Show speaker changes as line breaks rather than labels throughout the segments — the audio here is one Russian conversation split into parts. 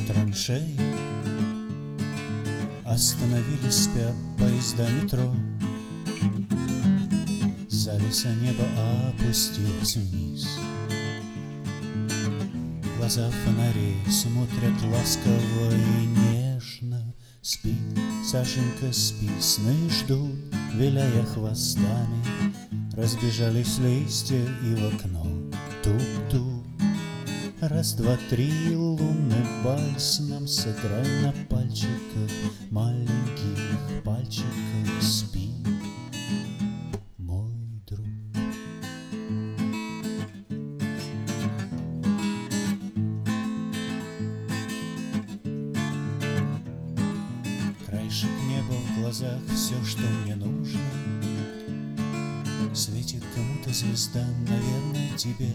траншеи остановились, спят поезда метро. Завеса неба опустилась вниз. Глаза фонарей смотрят ласково и нежно. Спи, Сашенька, спи, сны ждут, виляя хвостами. Разбежались листья и в окно тук-тук. Раз, два, три, лунный вальс нам сыграй на пальчиках, маленьких пальчиках. Спи, мой друг. Краешек неба в глазах, все, что мне нужно. Светит кому-то звезда, наверное, тебе.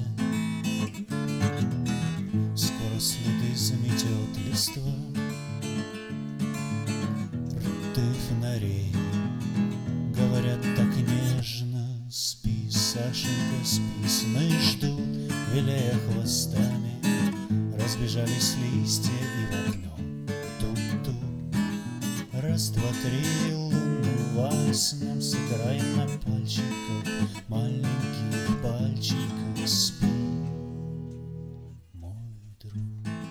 Скоро следы заметет листва. Рты фонарей говорят так нежно. Спи, Сашенька, спи, сны ждут, виляя хвостами. Разбежались листья и в окно тук-тук. Раз, два, три, лунный вальс нам сыграй на пальчиках, маленьких пальчиках. Спи, мой друг.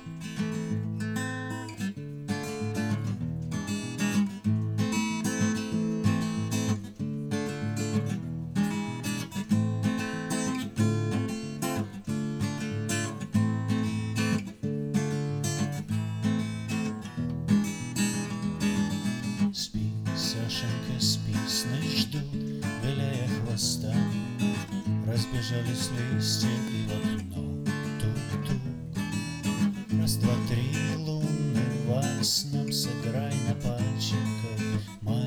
Спи, Сашенька, спи, сны ждут, виляя хвостами. Разбежались листья и в окно тук-тук. Раз, два, три, лунный вальс нам сыграй на пальчиках.